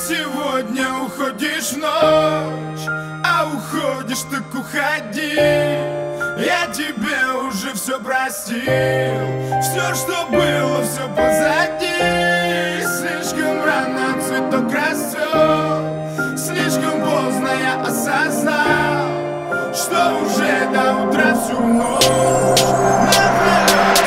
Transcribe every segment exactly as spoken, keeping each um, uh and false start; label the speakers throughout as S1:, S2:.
S1: сегодня уходишь в ночь, а уходишь так уходи. Я тебе уже все простил, все, что было, все позади. Слишком рано цветок расцвел, слишком поздно я осознал, что уже до утра всю ночь напролёт.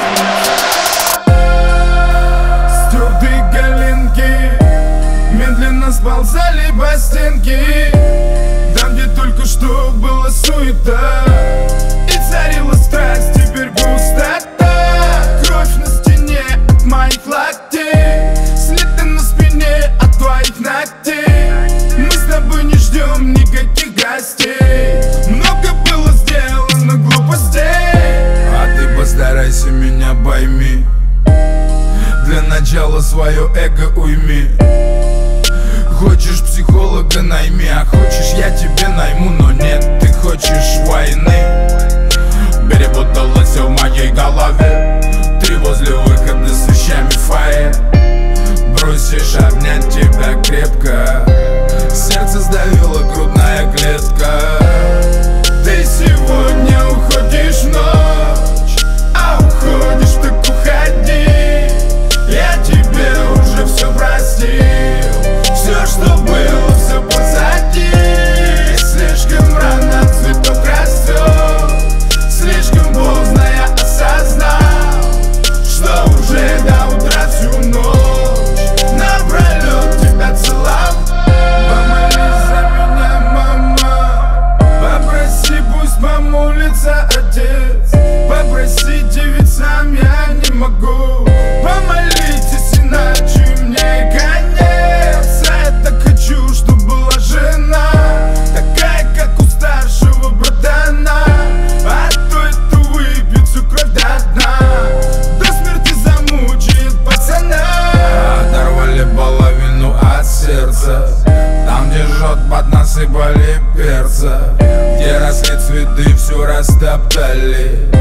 S1: Стёртые коленки медленно сползали по стенке, там, где только что была суета и царила страсть, теперь пустота. Кровь на стене от моих локтей, следы на спине от твоих ногтей. Мы с тобой не ждем никаких гостей, много было сделано глупостей. А ты постарайся меня пойми, для начала свое эго уйми. Хочешь психолога найми, а хочешь я тебе найму. Но нет, ты хочешь войны. Перепуталось все в моей голове, ты возле выхода с вещами в фойе. Бросишь обнять тебя крепко, сердце сдавила грудная клетка. Ты сегодня уходишь в ночь, а уходишь так уходи. Я тебе уже все простил, все, что было, все позади. Слишком рано цветок расцвел, слишком поздно я осознал, что уже до утра всю ночь напролёт тебя целовал. Помолись за меня, мама, попроси, пусть помолится отец. Попроси, девицам я не могу. Помолитесь, иначе мне конец. А я так хочу, чтоб была жена, такая, как у старшего братана. А то это выпьет всю кровь до дна, до смерти замучает пацана. Оторвали половину от сердца, там, где жжет, поднасыпали перца, где росли цветы, все растоптали.